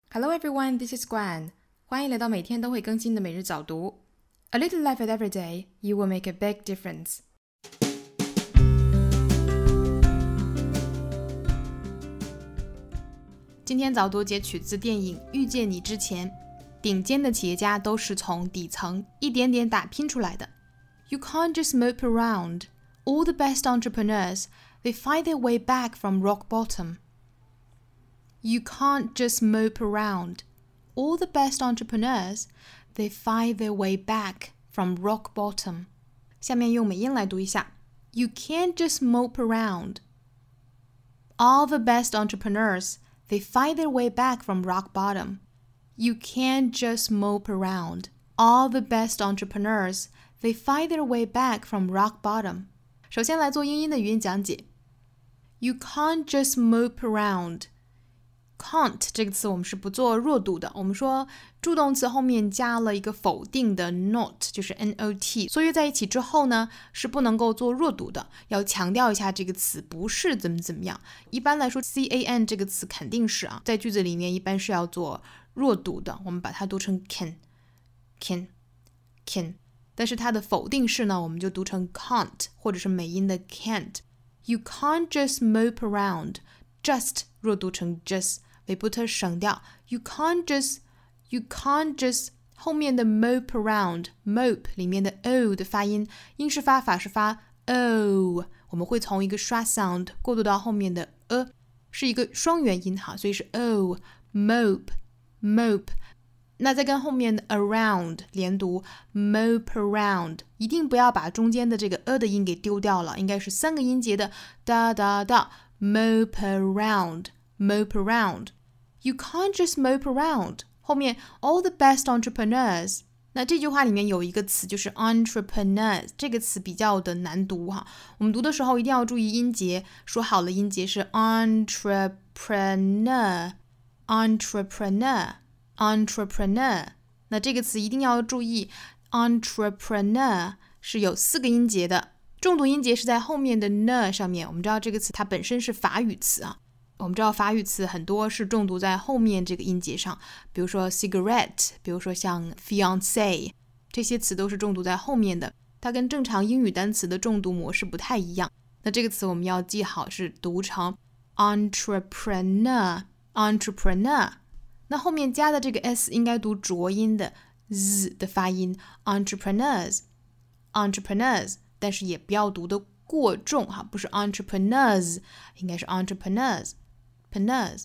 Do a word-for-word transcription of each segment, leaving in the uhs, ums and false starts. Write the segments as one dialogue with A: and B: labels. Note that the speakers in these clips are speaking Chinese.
A: Hello everyone, this is Guan. 欢迎来到每天都会更新的每日早读。A little effort every day, you will make a big difference. 今天早读节取自电影《遇见你之前》。顶尖的企业家都是从底层一点点打拼出来的。You can't just mope around. All the best entrepreneurs, they find their way back from rock bottom.You can't just mope around. All the best entrepreneurs, they find their way back from rock bottom. 下面用美音来读一下。You can't just mope around. All the best entrepreneurs, they find their way back from rock bottom. You can't just mope around. All the best entrepreneurs, they find their way back from rock bottom. 首先来做英音的语音讲解。You can't just mope around.Can't 这个词我们是不做弱读的，我们说助动词后面加了一个否定的 not， 就是 not， 缩约在一起之后呢是不能够做弱读的，要强调一下这个词不是怎么怎么样。一般来说 can 这个词肯定是啊，在句子里面一般是要做弱读的，我们把它读成 can can can， 但是它的否定式呢我们就读成 can't 或者是美音的 can't。 You can't just mope around， just 弱读成 just，尾部特省掉 You can't just You can't just 后面的 mope around mope 里面的 o 的发音英式发法是发 o， 我们会从一个刷 sound 过渡到后面的 a， 是一个双元音哈，所以是 o mope mope。 那再跟后面的 around 连读 mope around， 一定不要把中间的这个 a 的音给丢掉了，应该是三个音节的哒哒哒 mope around mope around。You can't just mope around. 后面 all the best entrepreneurs. 那这句话里面有一个词就是 entrepreneurs， 这个词比较的难读哈。我们读的时候一定要注意音节，说好了音节是 entrepreneur entrepreneur entrepreneur。 那这个词一定要注意 entrepreneur 是有四个音节的，重读音节是在后面的 ne 上面。我们知道这个词它本身是法语词啊，我们知道法语词很多是重读在后面这个音节上，比如说 cigarette， 比如说像 fiancé， 这些词都是重读在后面的，它跟正常英语单词的重读模式不太一样。那这个词我们要记好是读成 entrepreneur entrepreneur。 那后面加的这个 s 应该读浊音的 z 的发音 entrepreneurs entrepreneurs， 但是也不要读的过重哈，不是 entrepreneurs， 应该是 entrepreneurs entrepreneurs.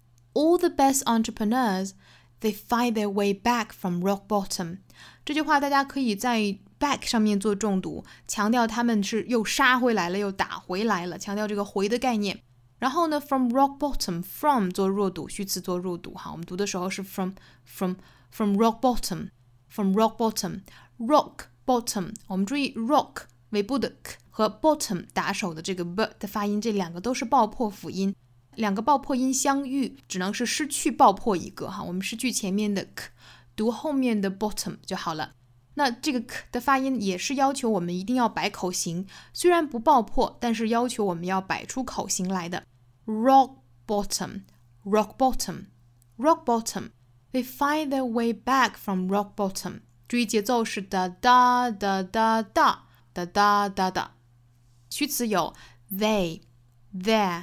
A: All the best entrepreneurs, they find their way back from rock bottom. 这句话大家可以在 back 上面做重读，强调他们是又杀回来了又打回来了，强调这个回的概念。然后呢 from rock bottom from 做弱读，虚词做弱读哈，我们读的时候是 from from from rock bottom from rock bottom rock bottom。 我们注意 rock 尾部的 k 和 bottom 打手的这个 b 的发音，这两个都是爆破辅音，两个爆破音相遇只能是失去爆破一个哈，我们失去前面的 k， 读后面的 bottom 就好了。那这个 k 的发音也是要求我们一定要摆口型，虽然不爆破，但是要求我们要摆出口型来的。 rock bottom rock bottom rock bottom they find their way back from rock bottom。 注意节奏是哒哒哒哒哒哒哒哒哒。虚词有 they their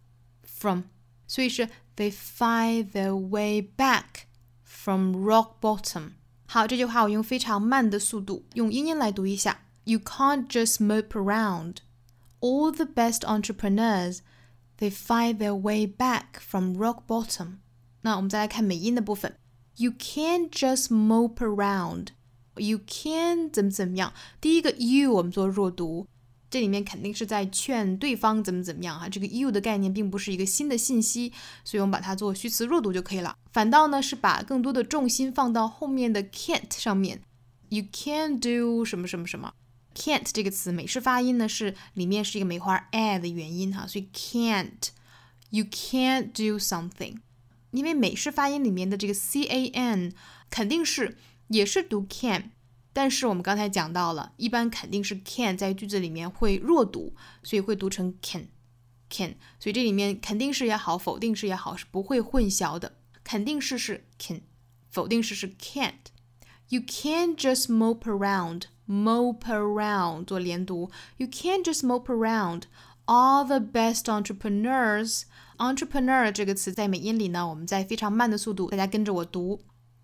A: from， 所以是 they find their way back from rock bottom。 好，这句话我用非常慢的速度用英音来读一下。 You can't just mope around. All the best entrepreneurs, they find their way back from rock bottom。 那我们再来看美音的部分。 You can't just mope around. You can 怎么怎么样，第一个 you 我们做弱读，这里面肯定是在劝对方怎么怎么样哈，这个 you 的概念并不是一个新的信息，所以我们把它做虚词弱读就可以了。反倒呢是把更多的重心放到后面的 can't 上面。 You can't do 什么什么什么。 can't 这个词美式发音呢是里面是一个梅花 a 的元音哈，所以 can't You can't do something。 因为美式发音里面的这个 can 肯定是也是读 can，但是我们刚才讲到了，一般肯定是 can 在句子里面会弱读，所以会读成 can can， 所以这里面肯定式也好否定式也好是不会混淆的。 肯定式是 can， 否定式是 can't。You can't just mope around, mope around 做连读。You can't just mope around. All the best entrepreneurs, entrepreneur 这个词在美音里呢，我们在非常慢的速度，大家跟着我读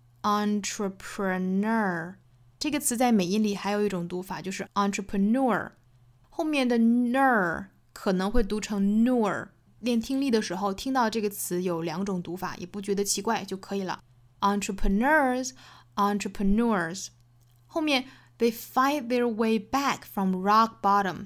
A: entrepreneur。这个词在美音里还有一种读法，就是 entrepreneur， 后面的 ner 可能会读成 nur。练听力的时候，听到这个词有两种读法，也不觉得奇怪就可以了。Entrepreneurs, entrepreneurs。后面 they fight their way back from rock bottom,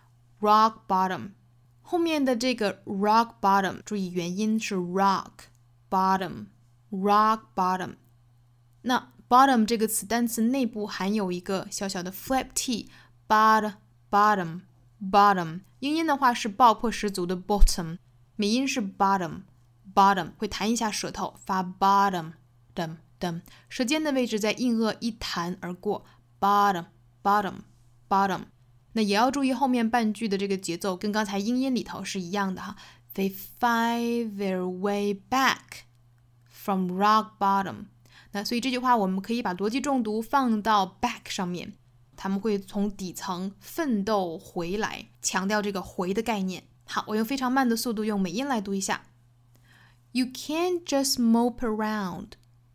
A: rock bottom。后面的这个 rock bottom， 注意元音是 rock bottom, rock bottom。那 bottom 这个词单词内部含有一个小小的 flap t， bottom, bottom, bottom。英音的话是爆破十足的 bottom， 美音是 bottom, bottom， 会弹一下舌头，发 bottom， 噔噔，舌尖的位置在硬腭一弹而过 ，bottom, bottom, bottom。那也要注意后面半句的这个节奏，跟刚才英音里头是一样的哈。They fight their way back from rock bottom。那所以这句话我们可以把逻辑重读放到 back 上面，他们会从底层奋斗回来，强调这个回的概念。好，我用非常慢的速度用美音来读一下。You can't just mope around.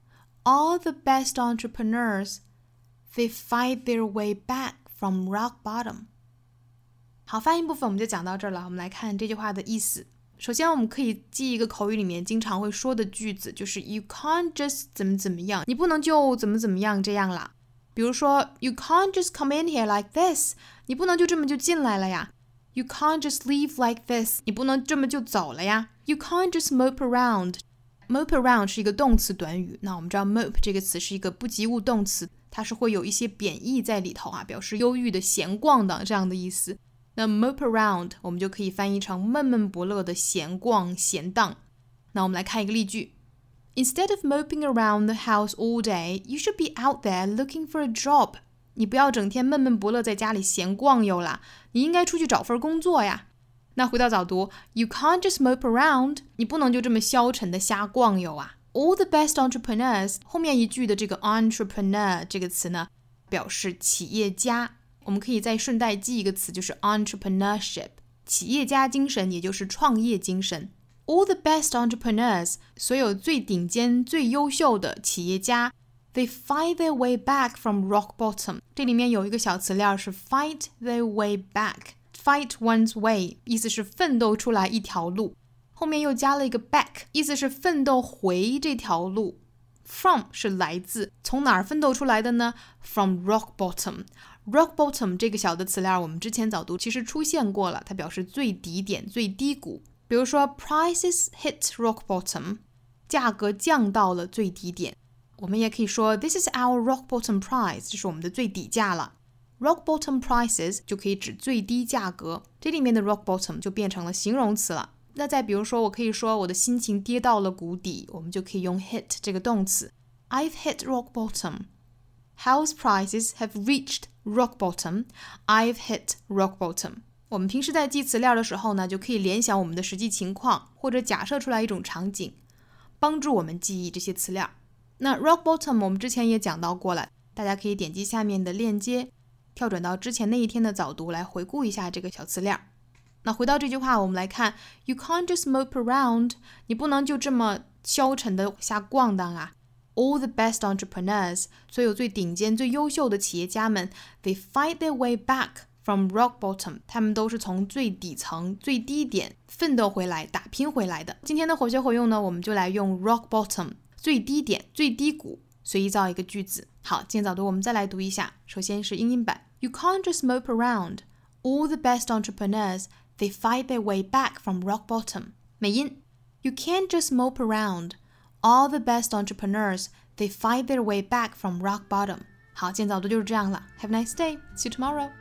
A: All the best entrepreneurs, they fight their way back from rock bottom. 好，发音部分我们就讲到这儿了。我们来看这句话的意思。首先我们可以记一个口语里面经常会说的句子，就是 You can't just 怎么怎么样，你不能就怎么怎么样这样啦。比如说 You can't just come in here like this， 你不能就这么就进来了呀。You can't just leave like this， 你不能这么就走了呀。You can't just mope around。 Mope around 是一个动词短语，那我们知道 mope 这个词是一个不及物动词，它是会有一些贬义在里头啊，表示忧郁的闲逛的这样的意思。那 mope around 我们就可以翻译成闷闷不乐的闲逛闲荡。那我们来看一个例句。Instead of moping around the house all day, you should be out there looking for a job. 你不要整天闷闷不乐在家里闲逛悠啦，你应该出去找份工作呀。那回到早读 You can't just mope around， 你不能就这么消沉的瞎逛悠啊。All the best entrepreneurs， 后面一句的这个 entrepreneur 这个词呢，表示企业家。我们可以再顺带记一个词，就是 entrepreneurship， 企业家精神，也就是创业精神。All the best entrepreneurs， 所有最顶尖、最优秀的企业家 They fight their way back from rock bottom。 这里面有一个小词料是 fight their way back， fight one's way 意思是奋斗出来一条路，后面又加了一个 back， 意思是奋斗回这条路。From 是来自，从哪儿奋斗出来的呢？ From rock bottom。 Rock bottom 这个小的词料我们之前早读其实出现过了，它表示最底点、最低谷。比如说 prices hit rock bottom， 价格降到了最低点。我们也可以说 This is our rock bottom price， 这是我们的最底价了。Rock bottom prices 就可以指最低价格，这里面的 rock bottom 就变成了形容词了。那再比如说，我可以说我的心情跌到了谷底，我们就可以用 hit 这个动词。I've hit rock bottom. House prices have reached rock bottom. I've hit rock bottom. 我们平时在记词料的时候呢，就可以联想我们的实际情况，或者假设出来一种场景，帮助我们记忆这些词料。那 rock bottom 我们之前也讲到过了，大家可以点击下面的链接，跳转到之前那一天的早读来回顾一下这个小词料。那回到这句话，我们来看 You can't just mope around， 你不能就这么消沉的瞎逛荡啊。All the best entrepreneurs， 所有最顶尖、最优秀的企业家们 They fight their way back from rock bottom， 他们都是从最底层、最低点奋斗回来、打拼回来的。今天的活学活用呢，我们就来用 rock bottom 最低点、最低谷随意造一个句子。好，今天早读我们再来读一下。首先是英音版 You can't just mope around. All the best entrepreneurs They fight their way back from rock bottom. 美音 You can't just mope around. All the best entrepreneurs, they fight their way back from rock bottom. 好，今天早读就是这样了。Have a nice day. See you tomorrow.